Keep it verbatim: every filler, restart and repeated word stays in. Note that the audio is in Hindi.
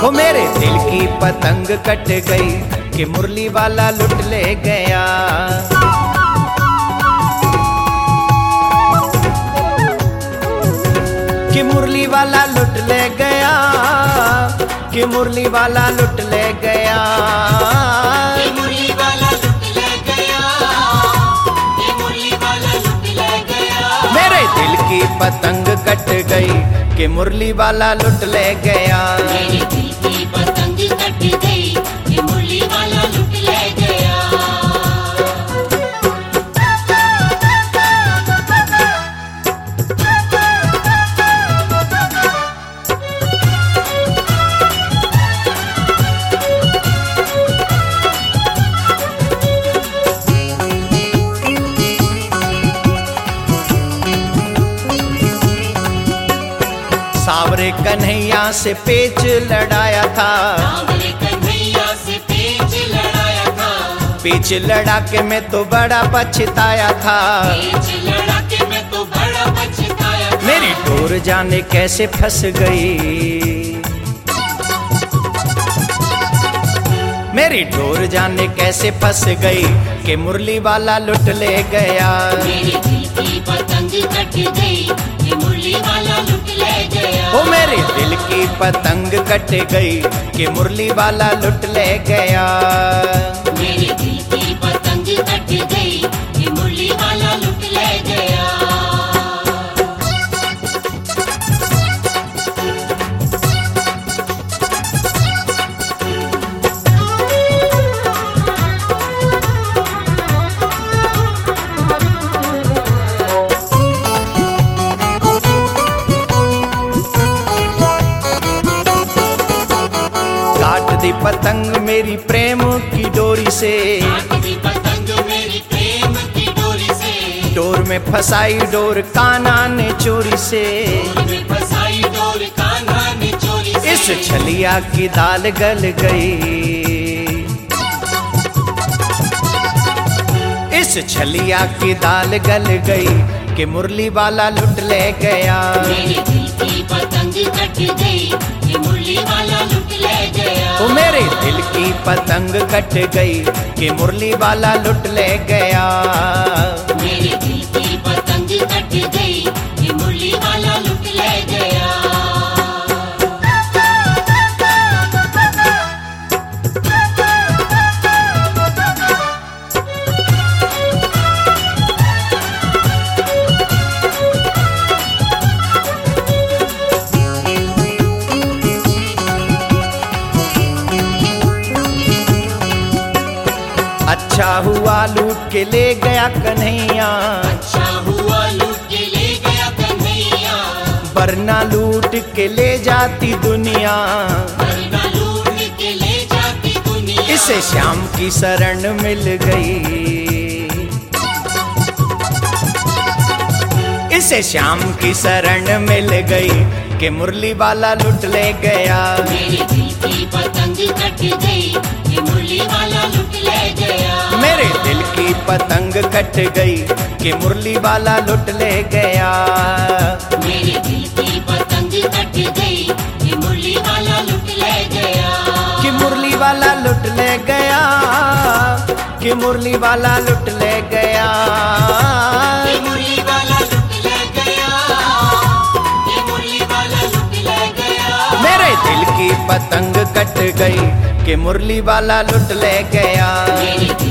वो मेरे दिल की पतंग कट गई कि मुरली वाला लुट ले गया। कि मुरली वाला लुट ले गया, कि मुरली वाला लुट ले गया, कि मुरली वाला लुट ले गया, कि मुरली वाला लुट ले गया। मेरे दिल की पतंग कट गई कि मुरली वाला लुट ले गया। मेरे दिल की पतंग कट गई कि मुरली वाला लुट ले गया। सावरे कन्हैया से पेच लड़ाया था, सावरे कन्हैया से पेच लड़ाया था। पेच लड़ा के मैं तो बड़ा पछताया था। पेच लड़ा के मैं तो बड़ा पछताया था। मेरी डोर जाने कैसे फंस गई, मेरी डोर जाने कैसे फंस गई कि मुरली वाला लुट ले गया। मेरे दिल की पतंग कट गई कि मुरली वाला लुट ले गया। ओ मेरे दिल की पतंग कट गई कि मुरली वाला लुट ले गया। मेरे दिल की पतंग कट गई कि मुरली वाला लुट ले गया। काट दी पतंग मेरी प्रेम की डोरी से, काट दी पतंग मेरी प्रेम की डोरी से। डोर में फंसाई डोर कान्हा ने चोरी से। डोर में फंसाई डोर कान्हा ने चोरी से। इस छलिया की दाल गल गई, इस छलिया की दाल गल गई कि मुरली वाला लुट ले गया। मेरे दिल की पतंग कट गई कि मुरली वाला लुट ले गया। ओ मेरे दिल की पतंग कट गई कि मुरली वाला लुट ले गया। मेरे दिल की पतंग कट गई कि मुरली वाला लुट ले गया। अच्छा हुआ लूट के ले गया कन्हैया, अच्छा हुआ लूट के ले गया कन्हैया। वरना लूट के ले जाती दुनिया। वरना लूट के ले जाती दुनिया। इसे श्याम की शरण मिल गई, इसे श्याम की शरण मिल गई कि मुरली वाला लुट ले गया। मेरे दिल की पतंग कट गई कि मुरली वाला लुट ले गया। मेरे दिल की पतंग कट गई कि मुरली वाला लुट ले गया। मेरे दिल की पतंग कट गई कि मुरली वाला लुट ले गया। कि मुरली वाला लुट ले गया, कि मुरली वाला लुट ले गया। कि मुरली वाला लुट ले गया, कि मुरली वाला लुट ले गया। मेरे दिल की पतंग कट गई कि मुरली वाला लुट ले गया। मेरे